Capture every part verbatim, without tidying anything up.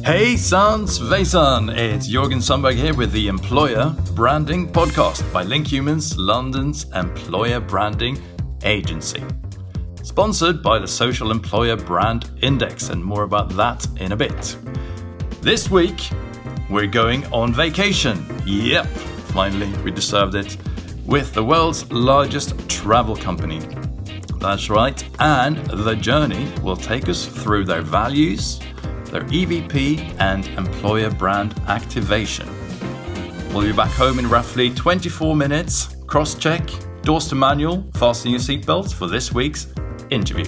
Hey Sans Svejsan, it's Jörgen Sundberg here with the Employer Branding Podcast by Link Humans, London's employer branding agency. Sponsored by the Social Employer Brand Index, and more about that in a bit. This week, we're going on vacation. Yep, finally, we deserved it. With the world's largest travel company. That's right, and the journey will take us through their values, their E V P and employer brand activation. We'll be back home in roughly twenty-four minutes. Cross-check, doors to manual, fasten your seatbelts for this week's interview.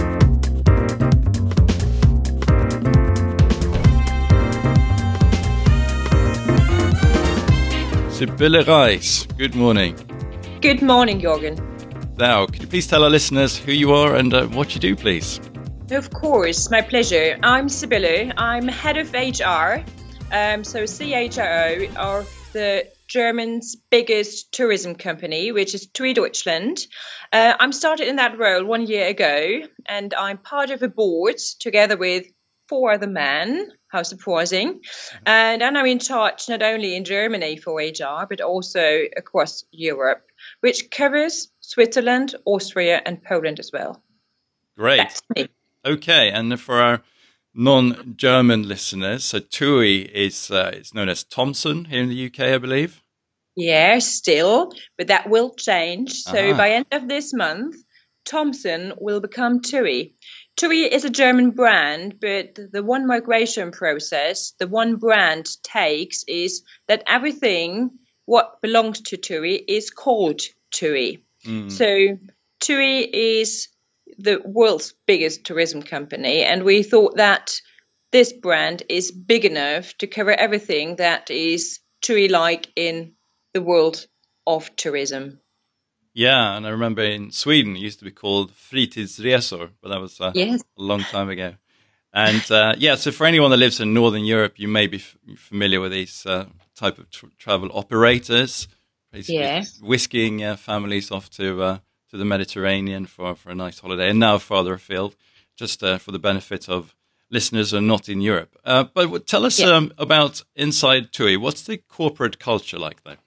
Sibylle Reis, good morning. Good morning, Jörgen. Now, could you please tell our listeners who you are and uh, what you do, please? Of course, my pleasure. I'm Sibylle. I'm head of H R. Um, so C H R O of the German's biggest tourism company, which is TUI Deutschland. Uh, I'm started in that role one year ago, and I'm part of a board together with four other men. How surprising. And, and I'm in charge not only in Germany for H R, but also across Europe, which covers Switzerland, Austria, and Poland as well. Great. That's me. Okay, and for our non-German listeners, so TUI is uh, it's known as Thomson here in the U K, I believe. Yeah, still, but that will change. So Uh-huh. by end of this month, Thomson will become TUI. TUI is a German brand, but the one migration process, the one brand takes is that everything what belongs to TUI is called TUI. Mm. So TUI is the world's biggest tourism company, and we thought that this brand is big enough to cover everything that is TUI-like in the world of tourism. Yeah, and I remember in Sweden it used to be called Fritidsresor, but that was uh, Yes. a long time ago. And uh, yeah, so for anyone that lives in Northern Europe, you may be f- familiar with these uh, type of tr- travel operators, basically Yes. whisking uh, families off to uh, to the Mediterranean for, for a nice holiday, and now farther afield, just uh, for the benefit of listeners who are not in Europe. Uh, but w- tell us Yeah. um, about inside TUI. What's the corporate culture like there?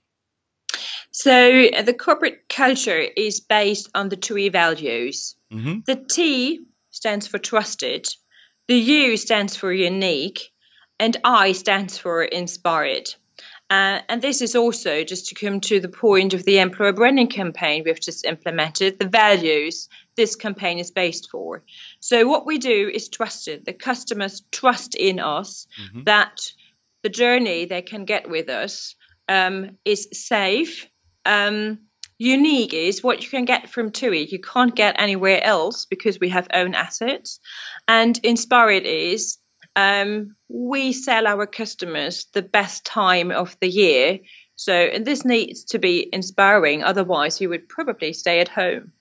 So uh, the corporate culture is based on the TUI values. Mm-hmm. The T stands for trusted, the U stands for unique, and I stands for inspired. Uh, and this is also, just to come to the point of the employer branding campaign we've just implemented, the values this campaign is based for. So what we do is trusted. The customers trust in us, Mm-hmm. that the journey they can get with us um, is safe. Um, unique is what you can get from TUI. You can't get anywhere else because we have own assets. And inspired is Um, we sell our customers the best time of the year. So, and this needs to be inspiring. Otherwise, you would probably stay at home.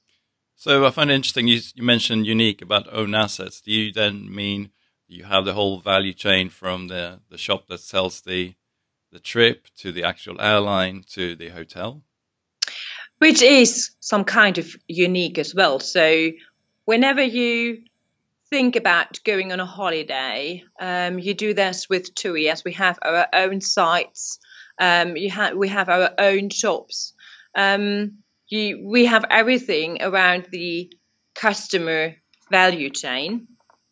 So I find it interesting you, you mentioned unique about own assets. Do you then mean you have the whole value chain from the, the shop that sells the the trip to the actual airline to the hotel? Which is some kind of unique as well. So whenever you think about going on a holiday, um, you do this with TUI, as we have our own sites. Um, you have we have our own shops. Um, you, we have everything around the customer value chain.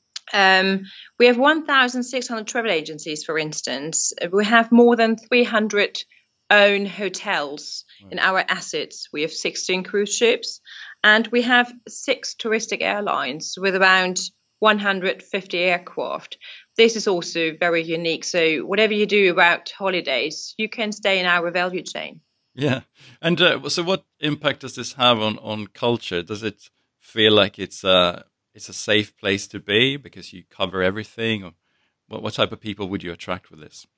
Um, we have one thousand six hundred travel agencies, for instance. We have more than three hundred own hotels in our assets. We have sixteen cruise ships, and we have six touristic airlines with around one hundred fifty aircraft. This is also very unique. So whatever you do about holidays, you can stay in our value chain. Yeah. And uh, so what impact does this have on, on culture? Does it feel like it's a, it's a safe place to be because you cover everything? Or what, what type of people would you attract with this?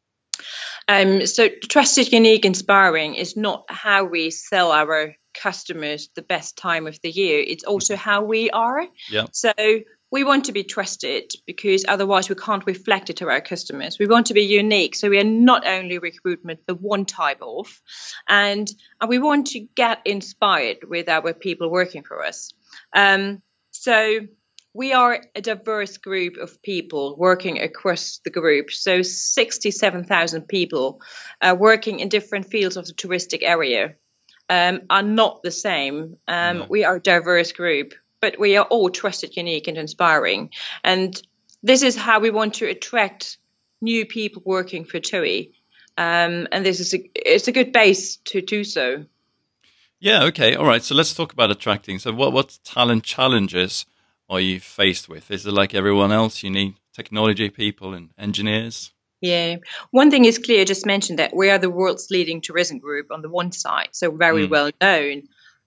Um, so trusted, unique, inspiring is not how we sell our customers the best time of the year. It's also how we are. Yeah. So we want to be trusted because otherwise we can't reflect it to our customers. We want to be unique. So we are not only recruitment, the one type of, and, and we want to get inspired with our people working for us. Um, so we are a diverse group of people working across the group. So sixty-seven thousand people uh, working in different fields of the touristic area um, are not the same. Um, No. We are a diverse group, but we are all trusted, unique and inspiring. And this is how we want to attract new people working for T U I. Um, and this is a, it's a good base to do so. Yeah, okay. All right. So let's talk about attracting. So what, what talent challenges are you faced with? Is it like everyone else? You need technology people and engineers? Yeah. One thing is clear, just mentioned that we are the world's leading tourism group on the one side, so very Mm. well known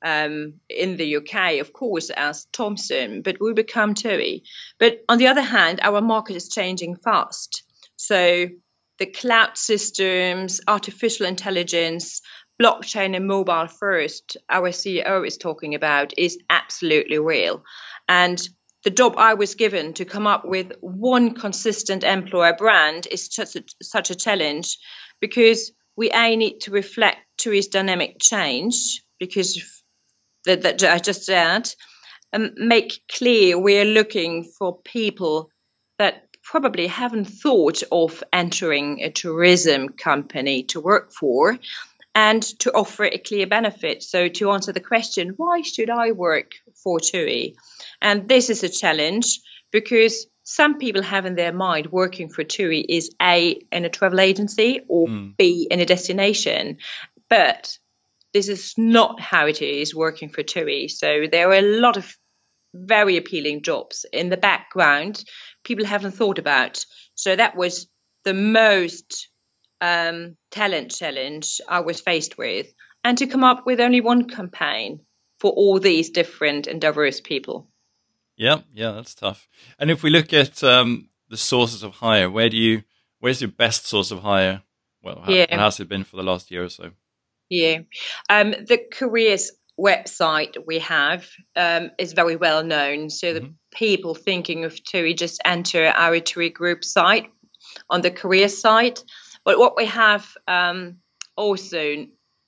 um, in the U K, of course, as Thomson, but we become T U I. But on the other hand, our market is changing fast. So the cloud systems, artificial intelligence, blockchain and mobile first, our C E O is talking about, is absolutely real. And the job I was given to come up with one consistent employer brand is such a, such a challenge, because we A, need to reflect T U I's dynamic change, because that, that I just said, and make clear we're looking for people that probably haven't thought of entering a tourism company to work for, and to offer a clear benefit. So to answer the question, why should I work for T U I? And this is a challenge, because some people have in their mind working for T U I is A, in a travel agency, or Mm. B, in a destination. But this is not how it is working for T U I. So there are a lot of very appealing jobs in the background people haven't thought about. So that was the most um, talent challenge I was faced with, and to come up with only one campaign for all these different and diverse people. Yeah, yeah, that's tough. And if we look at um, the sources of hire, where do you, where's your best source of hire? Well, how, Yeah, what has it been for the last year or so? yeah. Um, the careers website we have um, is very well known. So the Mhm. people thinking of T U I just enter our T U I group site on the career site. But what we have um, also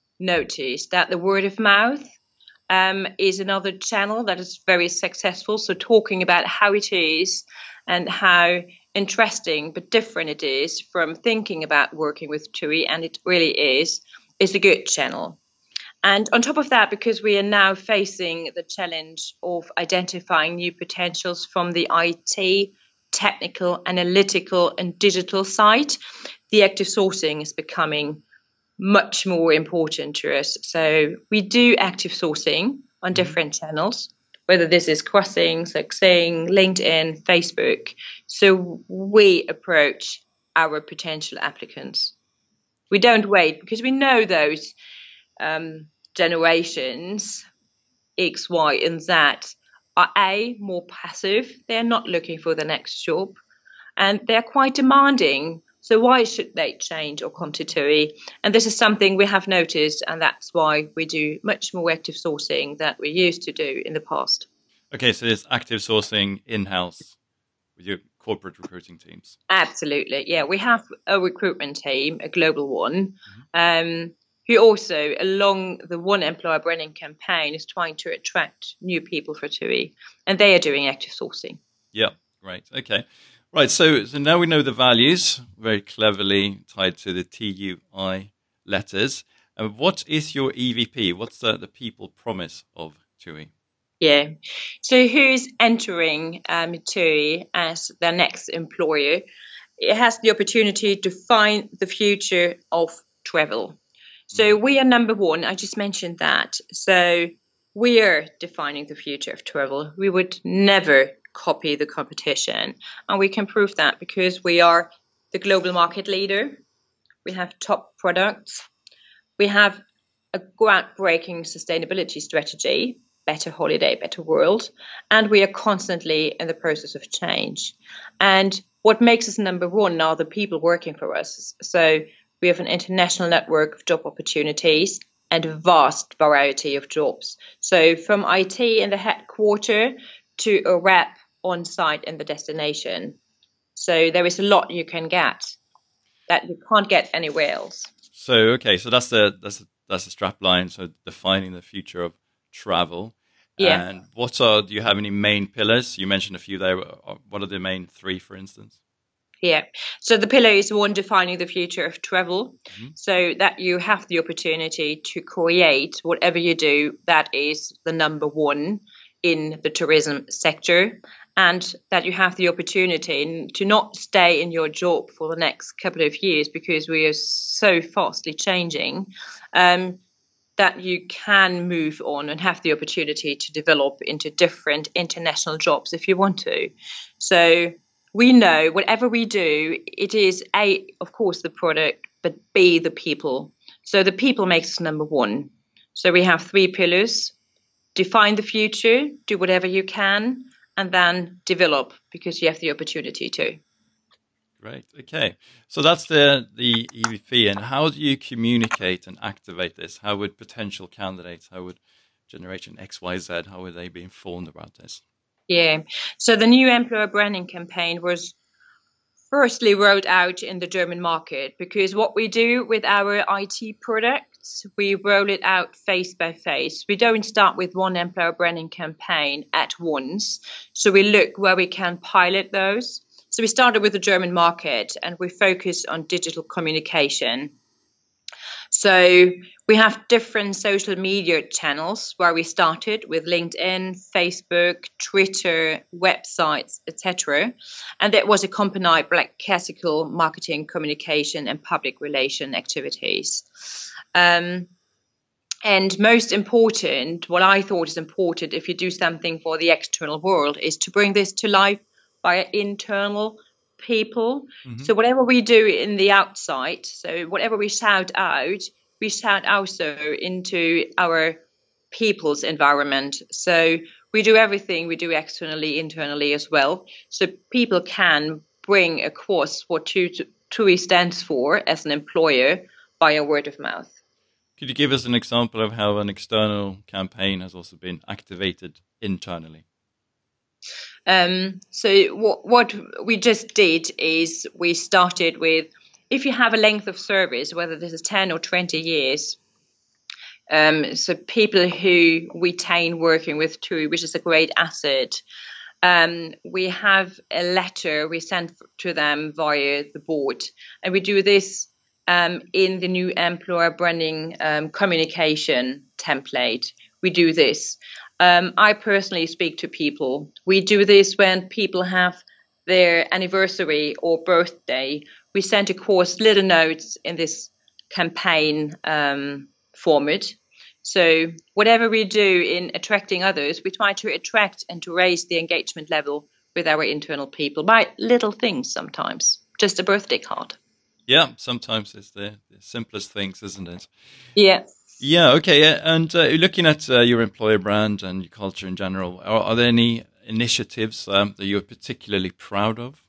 noticed that the word of mouth um, is another channel that is very successful. So talking about how it is and how interesting but different it is from thinking about working with T U I, and it really is, is a good channel. And on top of that, because we are now facing the challenge of identifying new potentials from the I T, technical, analytical, and digital side, the active sourcing is becoming much more important to us. So we do active sourcing on different channels, whether this is Crossing, Xing, LinkedIn, Facebook. So we approach our potential applicants. We don't wait, because we know those um, generations X, Y, and Z are A, more passive. They're not looking for the next job, and they're quite demanding. So why should they change or come to T U I? And this is something we have noticed, and that's why we do much more active sourcing than we used to do in the past. Okay, so there's active sourcing in-house with your corporate recruiting teams. Absolutely. Yeah, we have a recruitment team, a global one, Mhm. um, who also, along the One Employer Branding campaign, is trying to attract new people for T U I, and they are doing active sourcing. Yeah, great. Okay. Right, so, so now we know the values, very cleverly tied to the T U I letters. And what is your E V P? What's the, the people promise of T U I? Yeah. So who's entering um, T U I as their next employer? It has the opportunity to find the future of travel. So we are number one. I just mentioned that. So we are defining the future of travel. We would never copy the competition. And we can prove that because we are the global market leader. We have top products. We have a groundbreaking sustainability strategy, better holiday, better world. And we are constantly in the process of change. And what makes us number one are the people working for us. So we have an international network of job opportunities and a vast variety of jobs. So from I T in the headquarter to a rep on site in the destination. So there is a lot you can get that you can't get anywhere else. So, okay, so that's the that's that's the strap line. So defining the future of travel. Yeah. And what are, do you have any main pillars? You mentioned a few there. What are the main three, for instance? Yeah. So the pillar is one, defining the future of travel. Mm-hmm. So that you have the opportunity to create whatever you do, that is the number one in the tourism sector, and that you have the opportunity to not stay in your job for the next couple of years because we are so fastly changing, um, that you can move on and have the opportunity to develop into different international jobs if you want to. So we know whatever we do, it is A, of course, the product, but B, the people. So the people makes us number one. So we have three pillars: define the future, do whatever you can, and then develop because you have the opportunity to. Great. Okay. So that's the, the E V P. And how do you communicate and activate this? How would potential candidates, how would Generation X, Y, Z, how would they be informed about this? Yeah. So the new employer branding campaign was firstly rolled out in the German market because what we do with our I T products, we roll it out phase by phase. We don't start with one employer branding campaign at once. So we look where we can pilot those. So we started with the German market and we focus on digital communication. So we have different social media channels where we started with LinkedIn, Facebook, Twitter, websites, et cetera. And that was accompanied by like classical marketing, communication, and public relation activities. Um, and most important, what I thought is important if you do something for the external world, is to bring this to life by internal people. Mm-hmm. So whatever we do in the outside, so whatever we shout out, we shout also into our people's environment. So we do everything we do externally, internally as well. So people can bring across what TUI TUI stands for as an employer by a word of mouth. Could you give us an example of how an external campaign has also been activated internally? Um, so what, what we just did is we started with, if you have a length of service, whether this is ten or twenty years, um, so people who retain working with TUI, which is a great asset, um, we have a letter we send to them via the board. And we do this um, in the new employer branding um, communication template. We do this. Um, I personally speak to people. We do this when people have their anniversary or birthday. We send across little notes in this campaign um, format. So whatever we do in attracting others, we try to attract and to raise the engagement level with our internal people by little things sometimes, just a birthday card. Yeah, sometimes it's the, the simplest things, isn't it? Yeah. Yeah, okay. And uh, looking at uh, your employer brand and your culture in general, are, are there any initiatives um, that you're particularly proud of?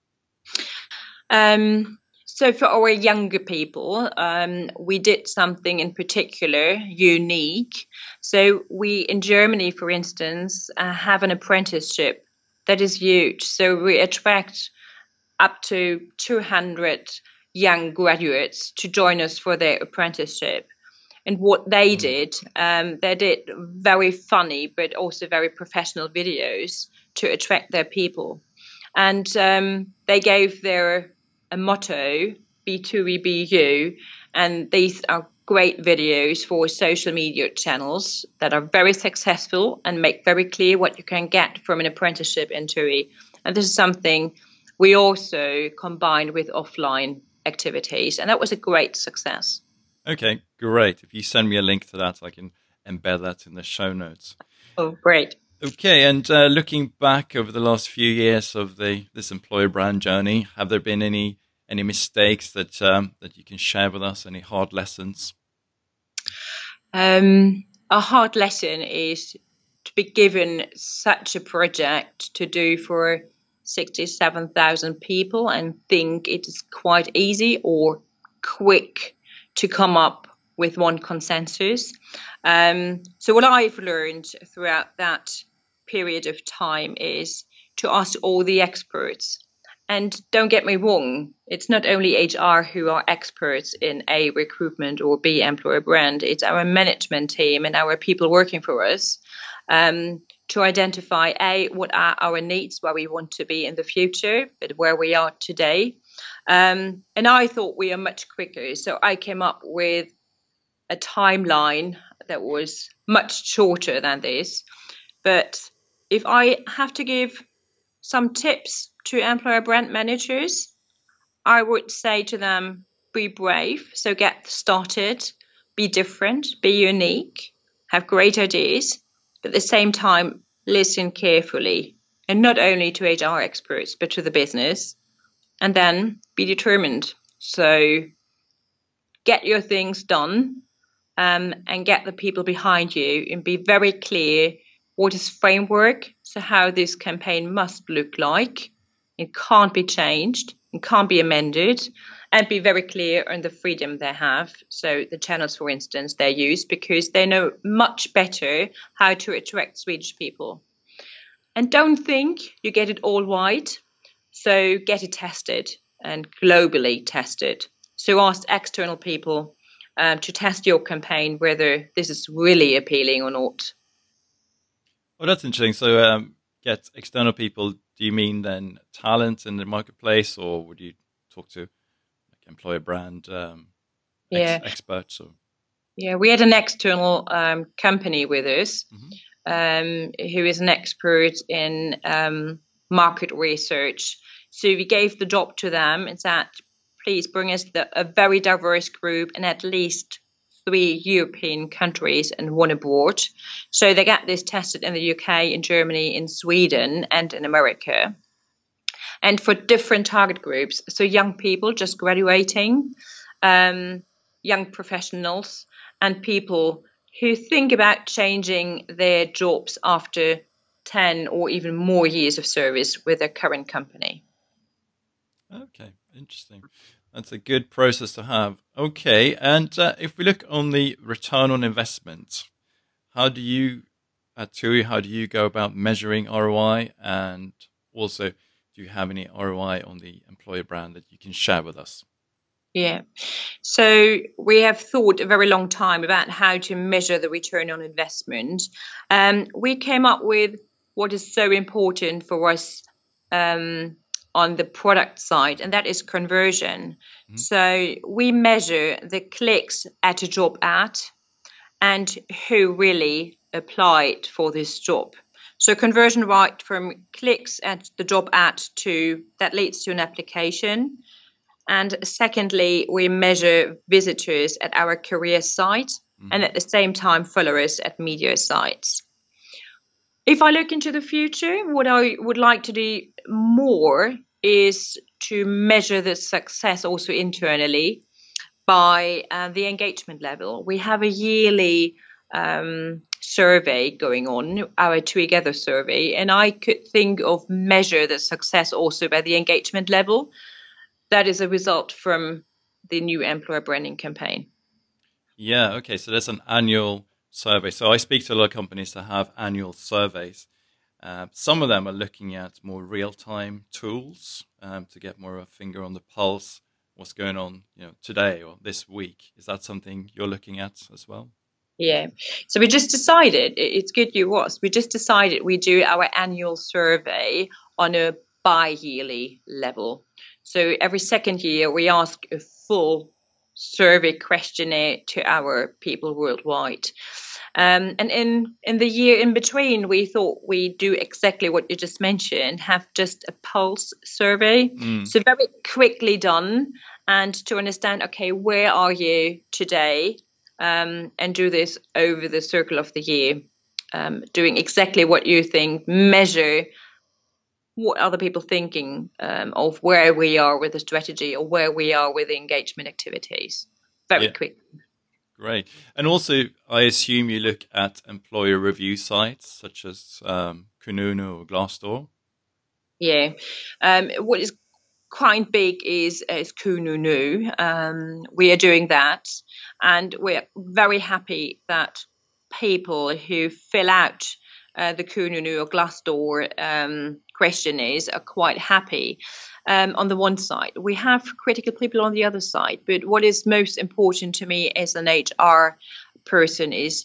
Um, so for our younger people, um, we did something in particular unique. So we, in Germany, for instance, uh, have an apprenticeship that is huge. So we attract up to two hundred young graduates to join us for their apprenticeship. And what they did, um, they did very funny but also very professional videos to attract their people. And um, they gave their a motto, be TUI, be you. And these are great videos for social media channels that are very successful and make very clear what you can get from an apprenticeship in TUI. And this is something we also combined with offline activities. And that was a great success. Okay, great. If you send me a link to that, I can embed that in the show notes. Oh, great. Okay, and uh, looking back over the last few years of the this employer brand journey, have there been any any mistakes that um, that you can share with us? Any hard lessons? Um, a hard lesson is to be given such a project to do for sixty-seven thousand people and think it is quite easy or quick to come up with one consensus. Um, so what I've learned throughout that period of time is to ask all the experts. And don't get me wrong, it's not only H R who are experts in A, recruitment, or B, employer brand. It's our management team and our people working for us. um, to identify, A, what are our needs, where we want to be in the future, but where we are today. Um, and I thought we are much quicker. So I came up with a timeline that was much shorter than this. But if I have to give some tips to employer brand managers, I would say to them, be brave. So get started, be different, be unique, have great ideas, but at the same time, listen carefully, and not only to H R experts, but to the business, and then be determined. So get your things done, um, and get the people behind you, and be very clear what is framework, so how this campaign must look like. It can't be changed, it can't be amended, and be very clear on the freedom they have. So the channels, for instance, they use, because they know much better how to attract Swedish people. And don't think you get it all right. So get it tested and globally tested. So ask external people um, to test your campaign, whether this is really appealing or not. Oh, that's interesting. So um, get external people. Do you mean then talent in the marketplace, or would you talk to like employer brand um, ex- yeah. experts? Or? Yeah, we had an external um, company with us, mm-hmm. um, who is an expert in um, market research. So we gave the job to them and said, please bring us the, a very diverse group in at least three European countries and one abroad. So they got this tested in the U K, in Germany, in Sweden, and in America. And for different target groups, so young people just graduating, um, young professionals, and people who think about changing their jobs after ten or even more years of service with their current company. Okay, interesting. That's a good process to have. Okay, and uh, if we look on the return on investment, how do you, at TUI, how do you go about measuring R O I? And also, do you have any R O I on the employer brand that you can share with us? Yeah, so we have thought a very long time about how to measure the return on investment. Um, we came up with what is so important for us um, on the product side, and that is conversion. Mm-hmm. So we measure the clicks at a job ad and who really applied for this job. So conversion rate from clicks at the job ad to that leads to an application. And secondly, we measure visitors at our career site, mm-hmm. and at the same time followers at media sites. If I look into the future, what I would like to do more is to measure the success also internally by uh, the engagement level. We have a yearly um, survey going on, our Together survey, and I could think of measure the success also by the engagement level. That is a result from the new employer branding campaign. Yeah, okay, so there's an annual survey. So I speak to a lot of companies that have annual surveys. Uh, some of them are looking at more real-time tools um, to get more of a finger on the pulse, what's going on, you know, today or this week. Is that something you're looking at as well? Yeah. So we just decided, it's good you was, we just decided we do our annual survey on a bi-yearly level. So every second year, we ask a full survey questionnaire to our people worldwide. Um, and in, in the year in between, we thought we'd do exactly what you just mentioned, have just a pulse survey. Mm. So very quickly done, and to understand, okay, where are you today? Um, and do this over the circle of the year, um, doing exactly what you think, measure what other people thinking um, of where we are with the strategy or where we are with the engagement activities. Very yeah. quick. Great. And also, I assume you look at employer review sites such as um, Kununu or Glassdoor? Yeah. Um, what is quite big is, is Kununu. Um, we are doing that. And we're very happy that people who fill out Uh, the Kununu or Glassdoor um, questionnaires are quite happy um, on the one side. We have critical people on the other side, but what is most important to me as an H R person is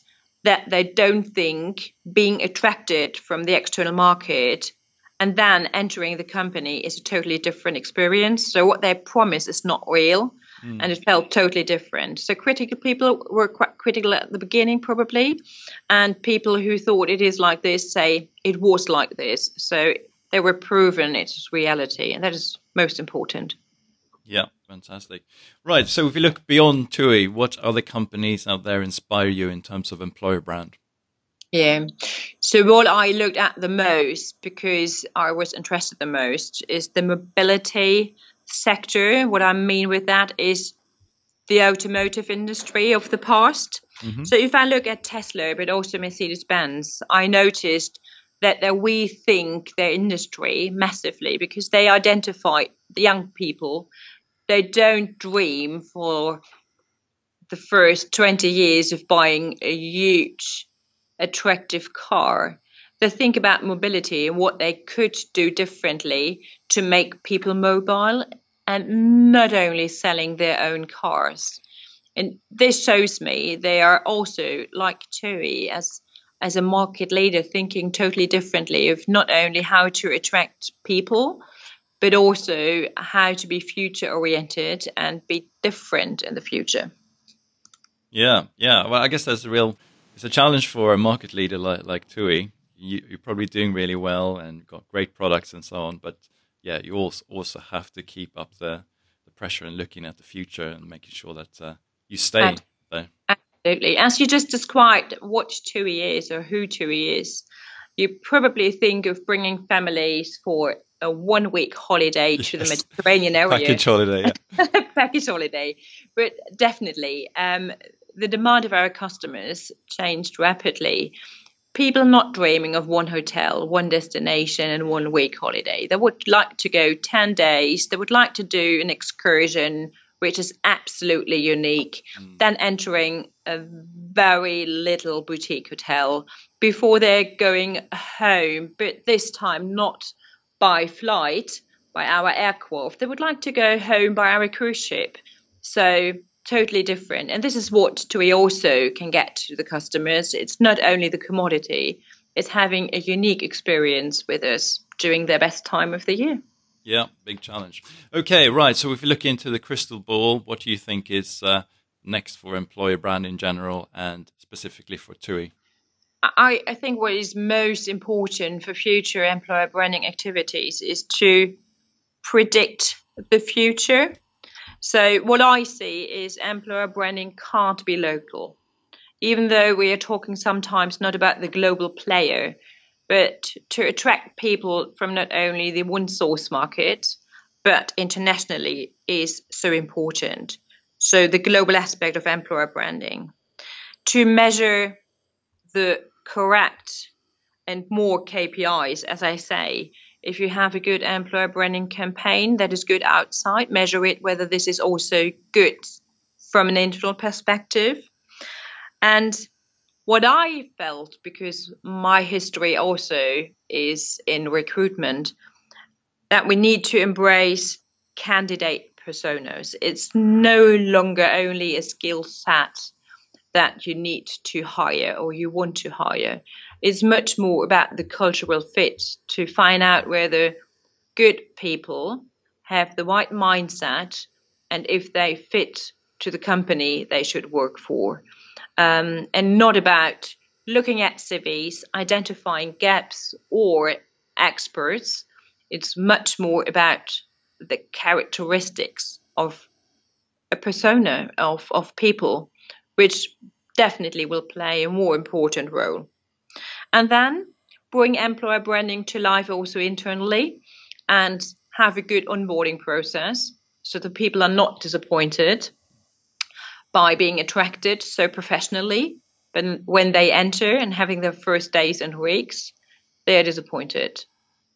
that they don't think being attracted from the external market and then entering the company is a totally different experience. So what they promise is not real, mm. and it felt totally different. So critical people were quite critical at the beginning, probably, and people who thought it is like this say it was like this. So they were proven it's reality, and that is most important. Yeah, fantastic. Right, so if you look beyond T U I, what other companies out there inspire you in terms of employer brand? Yeah, so what I looked at the most, because I was interested the most, is the mobility sector. What I mean with that is the automotive industry of the past. Mm-hmm. So if I look at Tesla, but also Mercedes-Benz, I noticed that they rethink their industry massively because they identify the young people. They don't dream for the first twenty years of buying a huge, attractive car. They think about mobility and what they could do differently to make people mobile, and not only selling their own cars. And this shows me they are also, like T U I, as as a market leader, thinking totally differently of not only how to attract people, but also how to be future oriented and be different in the future. Yeah, yeah. Well, I guess that's a real, it's a challenge for a market leader like, like T U I. You, you're probably doing really well and got great products and so on. But yeah, you also, also have to keep up the, the pressure and looking at the future and making sure that uh, you stay and, there. Absolutely. As you just described what T U I is or who T U I is, you probably think of bringing families for a one-week holiday to yes. the Mediterranean area. Package holiday, yeah. Package holiday. But definitely, um, the demand of our customers changed rapidly. People are not dreaming of one hotel, one destination, and one week holiday. They would like to go ten days. They would like to do an excursion, which is absolutely unique, mm. then entering a very little boutique hotel before they're going home, but this time not by flight, by our aircraft. They would like to go home by our cruise ship. So totally different. And this is what T U I also can get to the customers. It's not only the commodity, it's having a unique experience with us during their best time of the year. Yeah, big challenge. Okay, right. So if you look into the crystal ball, what do you think is uh, next for employer brand in general and specifically for T U I? I, I think what is most important for future employer branding activities is to predict the future. So what I see is employer branding can't be local, even though we are talking sometimes not about the global player, but to attract people from not only the one source market, but internationally is so important. So the global aspect of employer branding. To measure the correct and more K P Is, as I say, if you have a good employer branding campaign that is good outside, measure it whether this is also good from an internal perspective. And what I felt, because my history also is in recruitment, that we need to embrace candidate personas. It's no longer only a skill set that you need to hire or you want to hire. It's much more about the cultural fit, to find out whether good people have the right mindset and if they fit to the company they should work for. Um, and not about looking at C Vs, identifying gaps or experts. It's much more about the characteristics of a persona of, of people, which definitely will play a more important role. And then bring employer branding to life also internally and have a good onboarding process so that people are not disappointed by being attracted so professionally, but when they enter and having their first days and weeks, they are disappointed.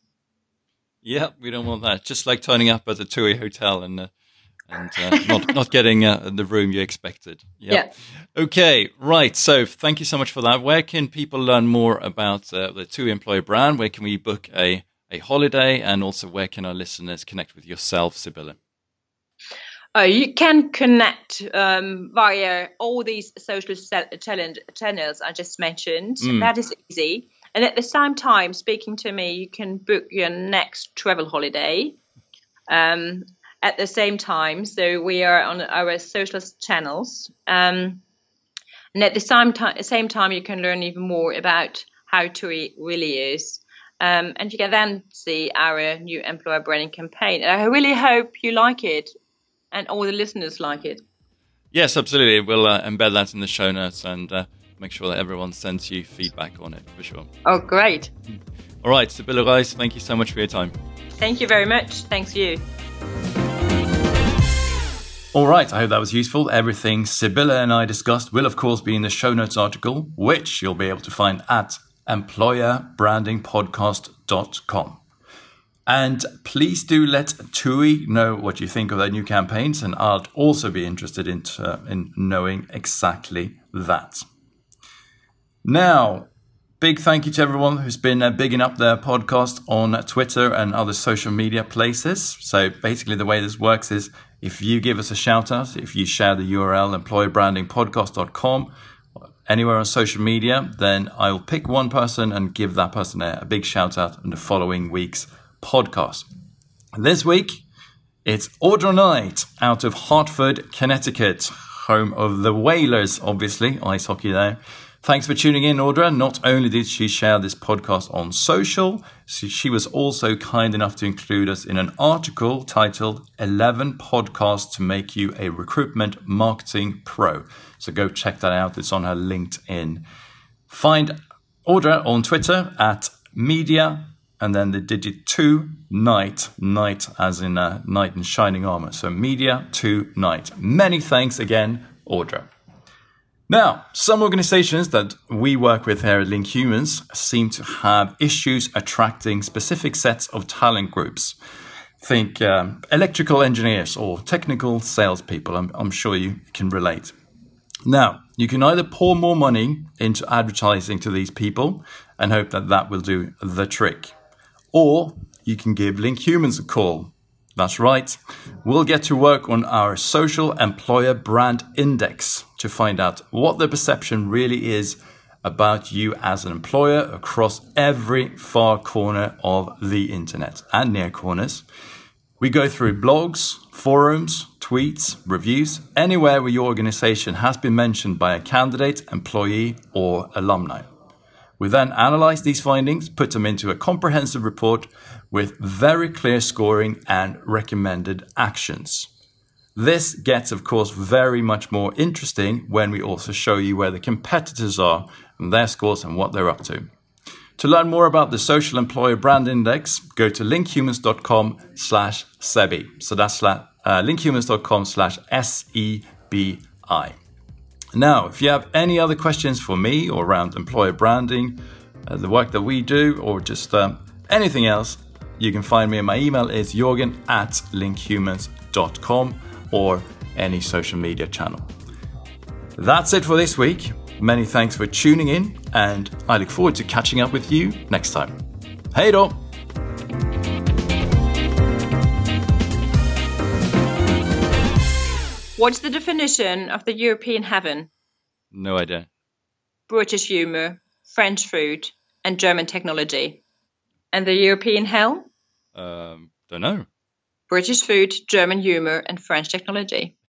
Yeah, we don't want that. Just like turning up at the T U I hotel and uh, and uh, not not getting uh, the room you expected. Yeah. yeah. Okay, right. So thank you so much for that. Where can people learn more about uh, the T U I employer brand? Where can we book a, a holiday? And also where can our listeners connect with yourself, Sibylle? Uh, you can connect um, via all these social challenge channels I just mentioned. Mm. That is easy. And at the same time, speaking to me, you can book your next travel holiday um, at the same time. So we are on our social channels. Um, and at the same, t- same time, you can learn even more about how TUI really is. Um, and you can then see our new employer branding campaign. And I really hope you like it. And all the listeners like it. Yes, absolutely. We'll uh, embed that in the show notes and uh, make sure that everyone sends you feedback on it, for sure. Oh, great. All right, Sibylle Reis, thank you so much for your time. Thank you very much. Thanks you. All right, I hope that was useful. Everything Sibylle and I discussed will, of course, be in the show notes article, which you'll be able to find at employer branding podcast dot com. And please do let TUI know what you think of their new campaigns, and I'd also be interested in, uh, in knowing exactly that. Now, big thank you to everyone who's been uh, bigging up their podcast on Twitter and other social media places. So basically the way this works is if you give us a shout out, if you share the U R L employer branding podcast dot com anywhere on social media, then I'll pick one person and give that person a, a big shout out in the following week's podcast. This week, it's Audra Knight out of Hartford, Connecticut, home of the Whalers, obviously, ice hockey there. Thanks for tuning in, Audra. Not only did she share this podcast on social, she was also kind enough to include us in an article titled eleven Podcasts to Make You a Recruitment Marketing Pro. So go check that out. It's on her LinkedIn. Find Audra on Twitter at media and then the digit two night, night as in a knight in shining armor. So media two night. Many thanks again, Audra. Now, some organizations that we work with here at Link Humans seem to have issues attracting specific sets of talent groups. Think um, electrical engineers or technical salespeople. I'm, I'm sure you can relate. Now, you can either pour more money into advertising to these people and hope that that will do the trick. Or you can give Link Humans a call. That's right. We'll get to work on our social employer brand index to find out what the perception really is about you as an employer across every far corner of the internet and near corners. We go through blogs, forums, tweets, reviews, anywhere where your organization has been mentioned by a candidate, employee, or alumni. We then analyze these findings, put them into a comprehensive report with very clear scoring and recommended actions. This gets, of course, very much more interesting when we also show you where the competitors are and their scores and what they're up to. To learn more about the Social Employer Brand Index, go to linkhumans.com slash SEBI. So that's uh, linkhumans.com slash S E B I. Now, if you have any other questions for me or around employer branding, uh, the work that we do, or just um, anything else, you can find me. My email is jorgen at linkhumans dot com or any social media channel. That's it for this week. Many thanks for tuning in, and I look forward to catching up with you next time. Hej då! What's the definition of the European heaven? No idea. British humour, French food, and German technology. And the European hell? Um, don't know. British food, German humour, and French technology.